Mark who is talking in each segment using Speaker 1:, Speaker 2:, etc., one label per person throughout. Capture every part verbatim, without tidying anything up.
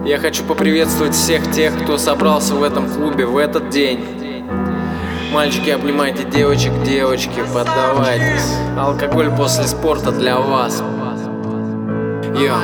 Speaker 1: Я хочу поприветствовать всех тех, кто собрался в этом клубе в этот день. Мальчики, обнимайте девочек, девочки, поддавайтесь. Алкоголь после спорта для вас. Йо.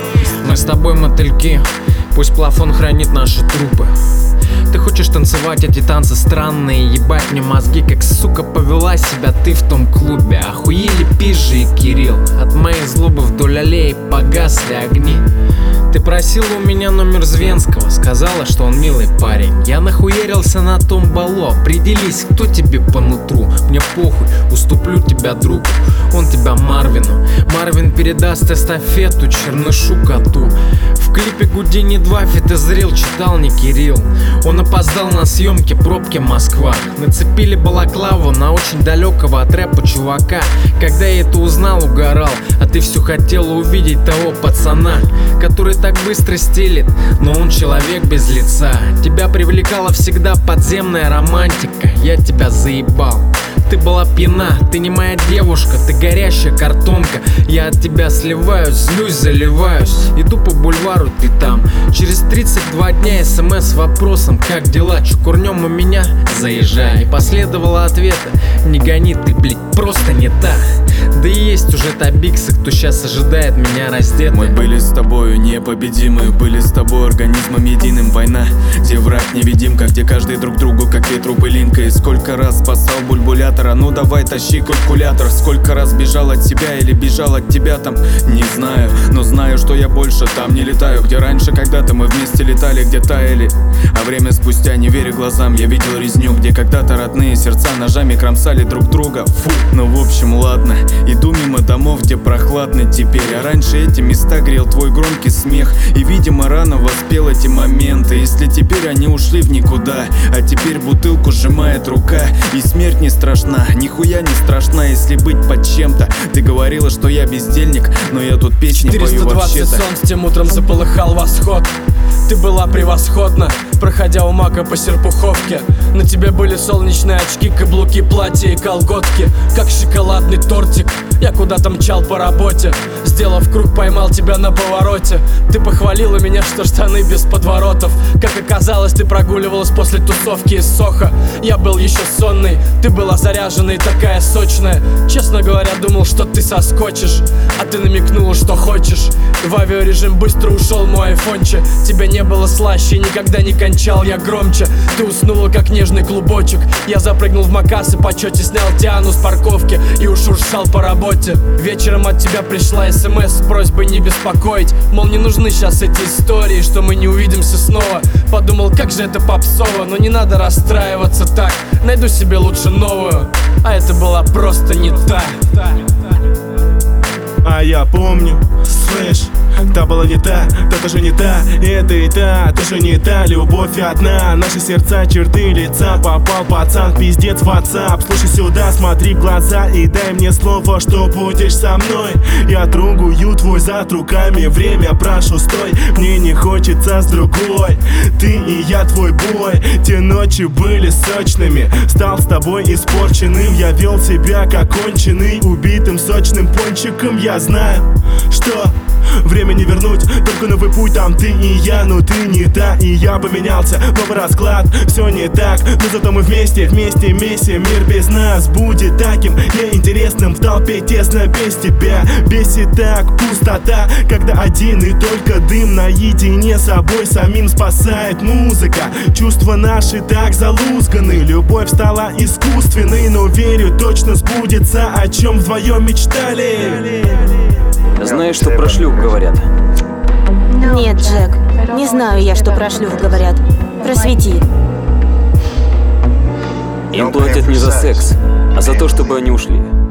Speaker 1: Мы с тобой мотыльки, пусть плафон хранит наши трупы. Ты хочешь танцевать эти танцы странные, ебать мне мозги, как сука повела себя ты в том клубе. Охуели Пижи и Кирилл, от моей злобы вдоль аллеи погасли огни. Ты просила у меня номер Звенского, сказала, что он милый парень. Я нахуярился на том балу, определись, кто тебе по нутру. Мне похуй, уступлю тебя другу, он тебя Марвину. Марвин передаст эстафету Чернышу коту. В клипе Гудини два фитозрел читал не Кирилл. Он опоздал на съемки, пробки Москва. Нацепили балаклаву на очень далекого от рэпа чувака. Когда я это узнал, угорал, а ты все хотела увидеть того пацана, который так быстро стелит, но он человек без лица. Тебя привлекала всегда подземная романтика, я тебя заебал. Ты была пьяна, ты не моя девушка, ты горящая картонка. Я от тебя сливаюсь, злюсь, заливаюсь. Иду по бульвару, ты там. Через тридцать два дня смс с вопросом: как дела, чукурнем у меня? Заезжай. Не последовало ответа: не гони ты, блядь, просто не та. Да и есть уже табиксы, кто сейчас ожидает меня раздетым.
Speaker 2: Мы были с тобою непобедимы, были с тобой организмом единым. Война, где враг невидимка, где каждый друг другу как ветру пылинка. И сколько раз спасал бульбулятора, ну давай тащи калькулятор. Сколько раз бежал от себя или бежал от тебя там, не знаю. Но знаю, что я больше там не летаю, где раньше когда-то мы вместе летали, где таяли. А время спустя, не веря глазам, я видел резню, где когда-то родные сердца ножами кромсали друг друга. Фу, ну в общем ладно. Иду мимо домов, где прохладно теперь, а раньше эти места грел твой громкий смех. И видимо рано воспел эти моменты, если теперь они ушли в никуда. А теперь бутылку сжимает рука, и смерть не страшна, нихуя не страшна, если быть под чем-то. Ты говорила, что я бездельник, но я тут песни пою вообще-то.
Speaker 3: Солнц тем утром заполыхал восход. Ты была превосходна, проходя у Мака по Серпуховке. На тебе были солнечные очки, каблуки, платья и колготки, как шоколадный тортик. Я куда-то мчал по работе, сделав круг, поймал тебя на повороте. Ты похвалила меня, что штаны без подворотов. Как оказалось, ты прогуливалась после тусовки из Сохо. Я был еще сонный, ты была заряженная и такая сочная. Честно говоря, думал, что ты соскочишь, а ты намекнула, что хочешь. В авиарежим быстро ушел мой айфонче. Тебя не было слаще, никогда не кончал я громче. Ты уснула, как нежный клубочек. Я запрыгнул в макас и по чете снял Диану с парковки и ушуршал по работе. Вечером от тебя пришла смс с просьбой не беспокоить, мол, не нужны сейчас эти истории, что мы не увидимся снова. Подумал, как же это попсово, но не надо расстраиваться так, найду себе лучше новую. А это была просто не та.
Speaker 4: А я помню, слышь, та была не та, та тоже не та, это и та, тоже не та. Любовь одна, наши сердца, черты лица. Попал пацан, пиздец в WhatsApp. Слушай сюда, смотри в глаза и дай мне слово, что будешь со мной. Я трогаю твой зад руками, время прошу, стой. Мне не хочется с другой, ты и я твой бой. Те ночи были сочными, стал с тобой испорченным. Я вел себя как конченый, убитым сочным пончиком. Я знаю, что время не вернуть, только новый путь, там ты и я. Но ты не та, и я поменялся, новый расклад, все не так. Но зато мы вместе, вместе месим. Мир без нас будет таким неинтересным, в толпе тесно без тебя. Бесит так пустота, когда один и только дым. Наедине с собой самим спасает музыка. Чувства наши так залузганы, любовь стала искусственной. Но верю, точно сбудется, о чем вдвоем мечтали.
Speaker 5: Знаешь, что про шлюх говорят?
Speaker 6: Нет, Джек, не знаю я, что про шлюх говорят. Просвети.
Speaker 5: Им платят не за секс, а за то, чтобы они ушли.